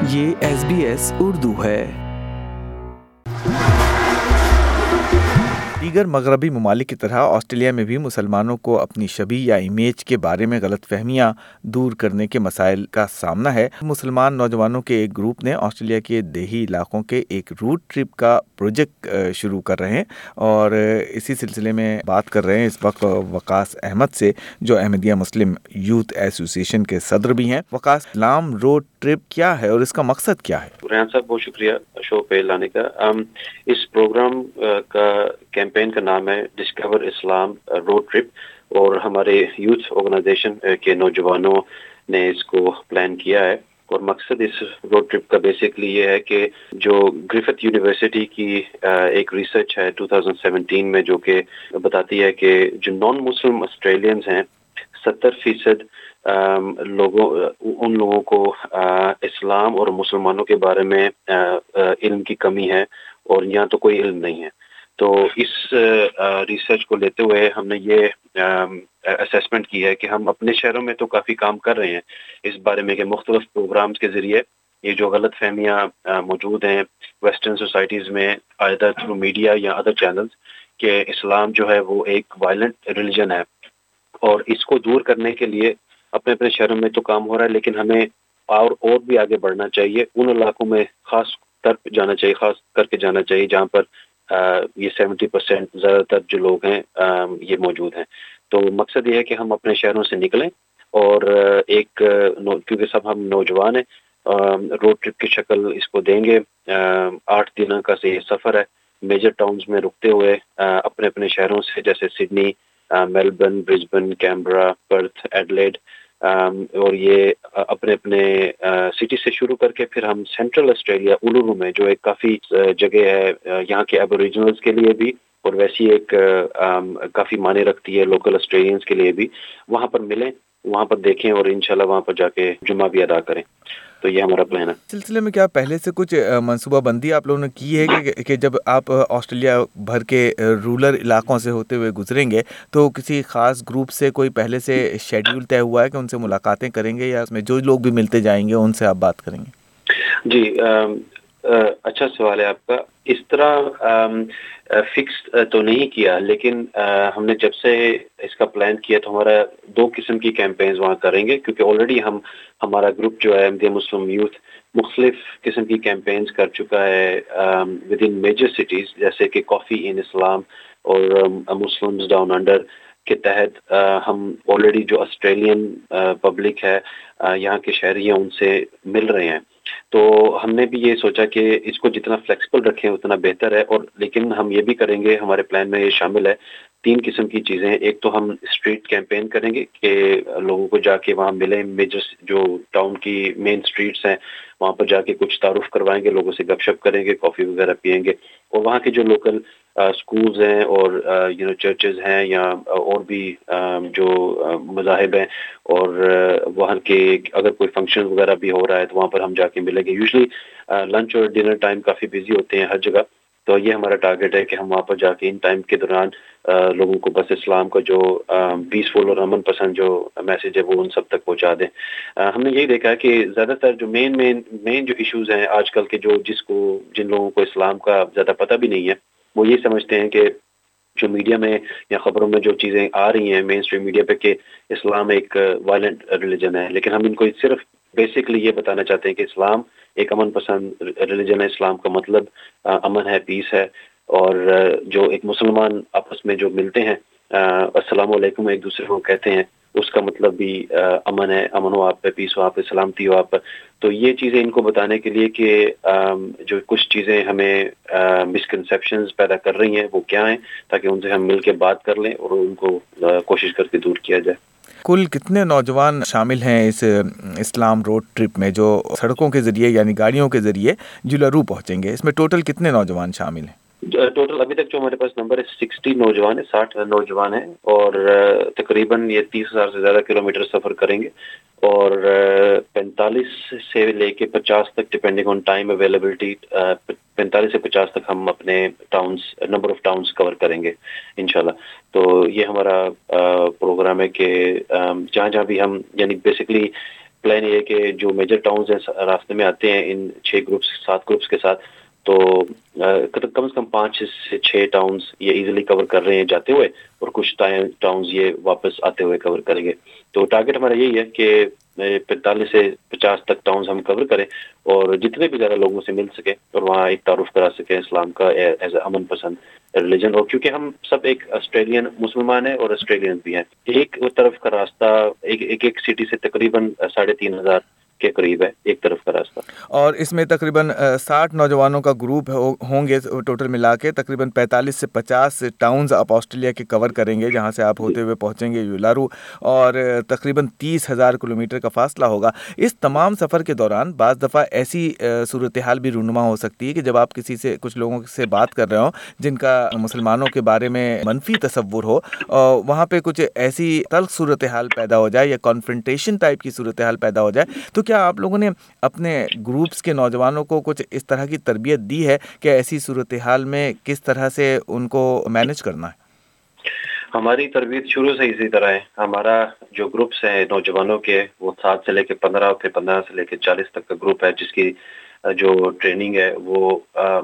یہ SBS اردو ہے۔ دیگر مغربی ممالک کی طرح آسٹریلیا میں بھی مسلمانوں کو اپنی شبیہ یا امیج کے بارے میں غلط فہمیاں دور کرنے کے مسائل کا سامنا ہے۔ مسلمان نوجوانوں کے ایک گروپ نے آسٹریلیا کے دیہی علاقوں کے ایک روڈ ٹرپ کا پروجیکٹ شروع کر رہے ہیں، اور اسی سلسلے میں بات کر رہے ہیں اس وقت وقاص احمد سے، جو احمدیہ مسلم یوتھ ایسوسی ایشن کے صدر بھی ہیں۔ وقاص، اسلام روڈ ٹرپ کیا ہے اور اس کا مقصد کیا ہے؟ ریحان صاحب، بہت شکریہ شو پہ لانے کا۔ اس پروگرام کا کیمپین کا نام ہے ڈسکور اسلام روڈ ٹرپ، اور ہمارے یوتھ آرگنائزیشن کے نوجوانوں نے اس کو پلان کیا ہے۔ اور مقصد اس روڈ ٹرپ کا بیسکلی یہ ہے کہ جو گرفت یونیورسٹی کی ایک ریسرچ ہے 2017 میں، جو کہ بتاتی ہے کہ جو نان مسلم آسٹریلینز ہیں 70% ان لوگوں کو اسلام اور مسلمانوں کے بارے میں علم کی کمی ہے، اور یہاں تو کوئی علم نہیں ہے۔ تو اس ریسرچ کو لیتے ہوئے ہم نے یہ اسیسمنٹ کی ہے کہ ہم اپنے شہروں میں تو کافی کام کر رہے ہیں اس بارے میں کہ مختلف پروگرامز کے ذریعے یہ جو غلط فہمیاں موجود ہیں ویسٹرن سوسائٹیز میں، آئدر تھرو میڈیا یا ادر چینلز، کہ اسلام جو ہے وہ ایک وائلنٹ ریلیجن ہے، اور اس کو دور کرنے کے لیے اپنے شہروں میں تو کام ہو رہا ہے، لیکن ہمیں اور بھی آگے بڑھنا چاہیے۔ ان علاقوں میں خاص کر کے جانا چاہیے جہاں پر یہ 70% زیادہ تر جو لوگ ہیں یہ موجود ہیں۔ تو مقصد یہ ہے کہ ہم اپنے شہروں سے نکلیں، اور کیونکہ سب ہم نوجوان ہیں، روڈ ٹرپ کی شکل اس کو دیں گے۔ 8 دنوں کا یہ سفر ہے، میجر ٹاؤنز میں رکتے ہوئے اپنے شہروں سے، جیسے Sydney, Melbourne, Brisbane, Canberra, Perth, Adelaide, اور یہ اپنے سٹی سے شروع کر کے پھر ہم سینٹرل آسٹریلیا اولولو میں، جو ایک کافی جگہ ہے یہاں کے ایبوریجنلز کے لیے بھی، اور ویسی ایک کافی معنی رکھتی ہے لوکل آسٹریلینز کے لیے بھی، وہاں پر ملیں، وہاں پر دیکھیں، اور انشاءاللہ وہاں پر جا کے جمعہ بھی ادا کریں۔ تو یہ ہمارا پلان ہے۔ سلسلے میں کیا پہلے سے کچھ منصوبہ بندی آپ لوگوں نے کی ہے کہ جب آپ آسٹریلیا بھر کے رورل علاقوں سے ہوتے ہوئے گزریں گے تو کسی خاص گروپ سے کوئی پہلے سے شیڈیول طے ہوا ہے کہ ان سے ملاقاتیں کریں گے، یا اس میں جو لوگ بھی ملتے جائیں گے ان سے آپ بات کریں گے؟ جی، اچھا سوال ہے آپ کا۔ اس طرح فکس تو نہیں کیا، لیکن ہم نے جب سے اس کا پلان کیا تو ہمارا 2 قسم کی کیمپینز وہاں کریں گے، کیونکہ آلریڈی ہمارا گروپ جو ہے احمدیہ مسلم یوتھ مختلف قسم کی کیمپینز کر چکا ہے ود ان میجر سٹیز، جیسے کہ کافی ان اسلام اور مسلمز ڈاؤن انڈر کے تحت ہم آلریڈی جو آسٹریلین پبلک ہے، یہاں کے شہری ہیں، ان سے مل رہے ہیں۔ تو ہم نے بھی یہ سوچا کہ اس کو جتنا فلیکسیبل رکھیں اتنا بہتر ہے، اور لیکن ہم یہ بھی کریں گے، ہمارے پلان میں یہ شامل ہے 3 قسم کی چیزیں۔ ایک تو ہم اسٹریٹ کیمپین کریں گے کہ لوگوں کو جا کے وہاں ملیں، میجر جو ٹاؤن کی مین اسٹریٹس ہیں وہاں پر جا کے کچھ تعارف کروائیں گے، لوگوں سے گپ شپ کریں گے، کافی وغیرہ پئیں گے، اور وہاں کے جو لوکل اسکولز ہیں اور چرچز ہیں یا اور بھی جو مذاہب ہیں، اور وہاں کے اگر کوئی فنکشن وغیرہ بھی ہو رہا ہے تو وہاں پر ہم جا کے ملیں گے۔ یوزلی لنچ اور ڈنر ٹائم کافی بزی ہوتے ہیں ہر جگہ، تو یہ ہمارا ٹارگیٹ ہے کہ ہم وہاں پر جا کے ان ٹائم کے دوران لوگوں کو بس اسلام کا جو پیسفل اور امن پسند جو میسج ہے وہ ان سب تک پہنچا دیں۔ ہم نے یہی دیکھا کہ زیادہ تر جو مین جو ایشوز ہیں آج کل کے، جن لوگوں کو اسلام کا زیادہ پتہ بھی نہیں ہے، وہ یہ سمجھتے ہیں کہ جو میڈیا میں یا خبروں میں جو چیزیں آ رہی ہیں مین اسٹریم میڈیا پہ کہ اسلام ایک وائلنٹ ریلیجن ہے، لیکن ہم ان کو صرف بیسکلی یہ بتانا چاہتے ہیں کہ اسلام ایک امن پسند ریلیجن ہے۔ اسلام کا مطلب امن ہے، پیس ہے، اور جو ایک مسلمان آپس میں جو ملتے ہیں السلام علیکم ایک دوسرے کو کہتے ہیں، اس کا مطلب بھی امن ہے، امن ہو آپ پہ، پیس ہو آپ پہ، سلامتی ہو آپ پر۔ تو یہ چیزیں ان کو بتانے کے لیے کہ جو کچھ چیزیں ہمیں مسکنسیپشنز پیدا کر رہی ہیں وہ کیا ہیں، تاکہ ان سے ہم مل کے بات کر لیں اور ان کو کوشش کر کے دور کیا جائے۔ کل کتنے نوجوان شامل ہیں اس اسلام روڈ ٹرپ میں جو سڑکوں کے ذریعے یعنی گاڑیوں کے ذریعے جولارو پہنچیں گے؟ اس میں ٹوٹل کتنے نوجوان شامل ہیں؟ ٹوٹل ابھی تک جو ہمارے پاس نمبر ہے 60 نوجوان ہیں، 60 نوجوان ہیں، اور تقریباً یہ 30,000 سے زیادہ کلومیٹر سفر کریں گے، اور 45 سے لے کے 50 تک ڈپینڈنگ آن ٹائم اویلیبلٹی، 45 سے 50 تک ہم اپنے نمبر آف ٹاؤنز کور کریں گے انشاءاللہ۔ تو یہ ہمارا پروگرام ہے کہ جہاں بھی ہم یعنی بیسکلی پلان یہ ہے کہ جو میجر ٹاؤنز ہیں راستے میں آتے ہیں ان 7 گروپس کے ساتھ، تو کم از کم 5 سے 6 ٹاؤنز یہ ایزیلی کور کر رہے ہیں جاتے ہوئے، اور کچھ ٹاؤنز یہ واپس آتے ہوئے کور کریں گے. تو ٹارگیٹ ہمارا یہی ہے کہ 45 سے 50 تک ٹاؤنز ہم کور کریں، اور جتنے بھی زیادہ لوگوں سے مل سکے اور وہاں ایک تعارف کرا سکیں اسلام کا ایز اے امن پسند ریلیجن. اور کیونکہ ہم سب ایک آسٹریلین مسلمان ہیں اور آسٹریلین بھی ہیں، ایک طرف کا راستہ ایک سٹی سے تقریباً 3,500 کے قریب ہے ایک طرف کا راستہ. اور اس میں تقریباً 60 نوجوانوں کا گروپ ہوں گے ٹوٹل ملا کے. تقریباً 45 سے 50 ٹاؤنز آپ آسٹریلیا کے کور کریں گے جہاں سے آپ ہوتے ہوئے پہنچیں گے یولارو، اور تقریباً 30,000 کلومیٹر کا فاصلہ ہوگا. اس تمام سفر کے دوران بعض دفعہ ایسی صورتحال بھی رونما ہو سکتی ہے کہ جب آپ کچھ لوگوں سے بات کر رہے ہوں جن کا مسلمانوں کے بارے میں منفی تصور ہو، وہاں پہ کچھ ایسی تلخ صورتحال پیدا ہو جائے یا کانفرنٹیشن ٹائپ کی صورتحال پیدا ہو جائے، تو کیا آپ لوگوں نے اپنے گروپس کے نوجوانوں کو کچھ اس طرح کی تربیت دی ہے کہ ایسی صورتحال میں کس طرح سے ان کو مینج کرنا ہے؟ ہماری تربیت شروع سے اسی طرح ہے. ہمارا جو گروپس ہیں نوجوانوں کے وہ 7 سے لے کے 15 اور پھر 15 سے لے کے 40 تک کا گروپ ہے، جس کی جو ٹریننگ ہے وہ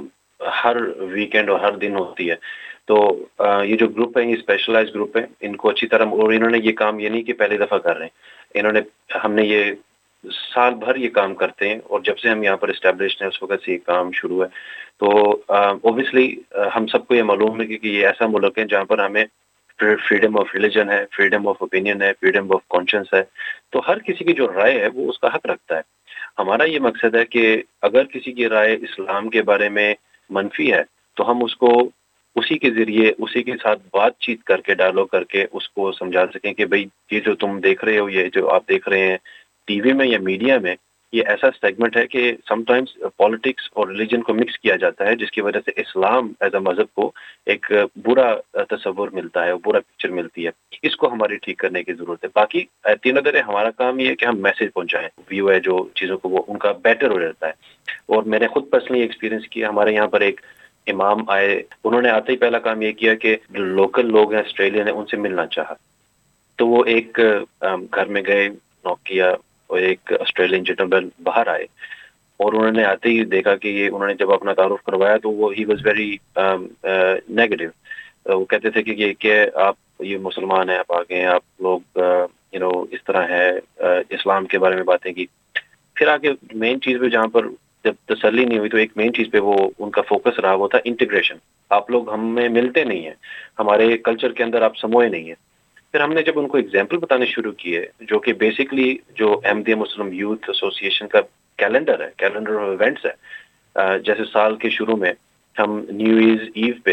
ہر ویکینڈ اور ہر دن ہوتی ہے. تو یہ جو گروپ ہے یہ اسپیشلائز گروپ ہے، ان کو اچھی طرح، اور انہوں نے یہ کام یہ نہیں کہ پہلی دفعہ کر رہے ہیں، ہم نے یہ سال بھر یہ کام کرتے ہیں، اور جب سے ہم یہاں پر اسٹیبلشڈ ہیں اس وقت سے یہ کام شروع ہے. تو اوبویسلی ہم سب کو یہ معلوم ہے کہ یہ ایسا ملک ہے جہاں پر ہمیں فریڈم آف ریلیجن ہے، فریڈم آف اوپینین ہے، فریڈم آف کانشنس ہے. تو ہر کسی کی جو رائے ہے وہ اس کا حق رکھتا ہے. ہمارا یہ مقصد ہے کہ اگر کسی کی رائے اسلام کے بارے میں منفی ہے تو ہم اس کو اسی کے ذریعے اسی کے ساتھ بات چیت کر کے ڈائلاگ کر کے اس کو سمجھا سکیں کہ بھئی یہ جو تم دیکھ رہے ہو، یہ جو آپ دیکھ رہے ہیں ٹی وی میں یا میڈیا میں، یہ ایسا سیگمنٹ ہے کہ سم ٹائمز پالیٹکس اور ریلیجن کو مکس کیا جاتا ہے، جس کی وجہ سے اسلام ایز اے مذہب کو ایک برا تصور ملتا ہے، برا پکچر ملتی ہے. اس کو ہماری ٹھیک کرنے کی ضرورت ہے. باقی تینوں درے ہمارا کام یہ ہے کہ ہم میسج پہنچائیں، ویو ہے جو چیزوں کو وہ ان کا بیٹر ہو جاتا ہے. اور میں نے خود پرسنلی ایکسپیرینس کیا، ہمارے یہاں پر ایک امام آئے، انہوں نے آتے ہی پہلا کام یہ کیا کہ جو لوکل لوگ ہیں آسٹریلین ہیں ان سے ملنا چاہا. تو وہ ایک گھر میں گئے، نوک کیا، اور ایک آسٹریلین جنٹلمین باہر آئے، اور انہوں نے آتے ہی دیکھا کہ یہ، انہوں نے جب اپنا تعارف کروایا تو وہ ہی واز ویری نیگیٹو. وہ کہتے تھے کہ یہ کیا آپ یہ مسلمان ہیں، آپ آگے ہیں، آپ لوگ اس طرح ہے، اسلام کے بارے میں باتیں کی. پھر آگے مین چیز پہ جہاں پر جب تسلی نہیں ہوئی تو ایک مین چیز پہ وہ ان کا فوکس رہا، وہ تھا انٹیگریشن. آپ لوگ ہم میں ملتے نہیں ہیں، ہمارے کلچر کے اندر آپ سموئے نہیں ہیں. پھر ہم نے جب ان کو ایگزامپل بتانے شروع کیے، جو کہ بیسکلی جو احمدیہ مسلم یوتھ ایسوسی ایشن کا کیلنڈر ہے، کیلنڈر آف ایونٹس ہے. جیسے سال کے شروع میں ہم نیو ایئرز ایو پہ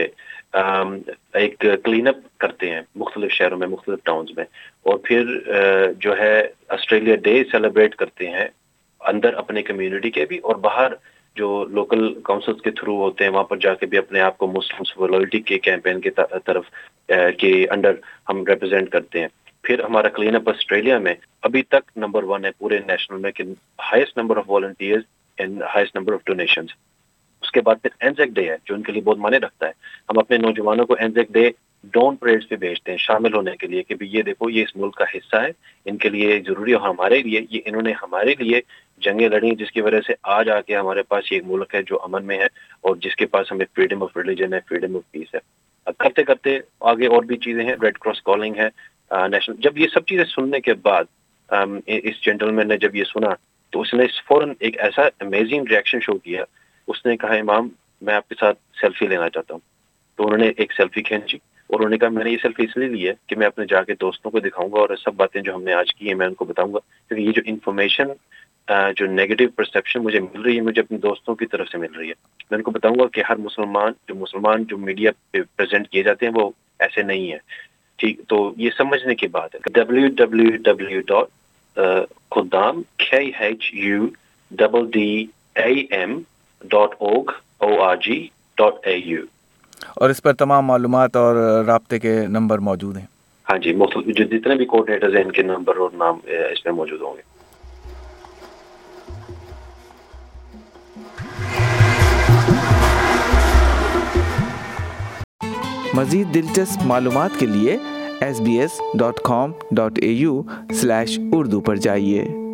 ایک کلین اپ کرتے ہیں مختلف شہروں میں، مختلف ٹاؤنز میں، اور پھر جو ہے آسٹریلیا ڈے سیلیبریٹ کرتے ہیں اندر اپنے کمیونٹی کے بھی، اور باہر جو لوکل کاؤنسلز کے تھرو ہوتے ہیں وہاں پر جا کے بھی اپنے آپ کو مسلمس فار لائلٹی کے کیمپین کی طرف کے انڈر ہم ریپرزینٹ کرتے ہیں. پھر ہمارا کلین اپ آسٹریلیا میں ابھی تک نمبر 1 ہے پورے نیشنل میں، کہ highest number of volunteers and highest number of donations. اس کے بعد پھر اینزیک ڈے ہے جو ان کے لیے بہت معنی رکھتا ہے. ہم اپنے نوجوانوں کو اینزیک ڈے ڈون پریڈز پہ بھیجتے ہیں شامل ہونے کے لیے، کہ یہ دیکھو یہ اس ملک کا حصہ ہے، ان کے لیے ضروری ہے. ہمارے لیے یہ انہوں نے ہمارے لیے جنگیں لڑی، جس کی وجہ سے آج آ کے ہمارے پاس یہ ملک ہے جو امن میں ہے، اور جس کے پاس ہمیں فریڈم آف ریلیجن ہے، فریڈم آف پیس ہے. کرتے کرتے آگے اور بھی چیزیں ہیں، ریڈ کراس کالنگ ہے نیشنل. جب یہ سب چیزیں سننے کے بعد اس جینٹلمین نے جب یہ سنا تو اس نے فوراً ایک ایسا امیزنگ ریئیکشن شو کیا. اس نے کہا امام میں آپ کے ساتھ سیلفی لینا چاہتا ہوں. تو انہوں نے ایک سیلفی کھینچی، اور انہوں نے کہا میں نے یہ سیلفی اس لیے لی ہے کہ میں اپنے جا کے دوستوں کو دکھاؤں گا، اور سب باتیں جو ہم نے آج کی ہیں میں ان کو بتاؤں گا، کیونکہ یہ جو انفارمیشن جو نیگیٹو پرسیپشن مجھے مل رہی ہے، مجھے اپنے دوستوں کی طرف سے مل رہی ہے. میں ان کو بتاؤں گا کہ ہر مسلمان جو میڈیا پہ پریزنٹ کیے جاتے ہیں وہ ایسے نہیں ہیں. ٹھیک، تو یہ سمجھنے کی بات ہے. www.khuddam.org.au. اور اس پر تمام معلومات اور رابطے کے نمبر موجود ہیں. ہاں جی، مختلف جو جتنے بھی کوآرڈینیٹرز ہیں ان کے نمبر اور نام اس میں موجود ہوں گے. مزید دلچسپ معلومات کے لیے sbs.com.au/urdu پر جائیے.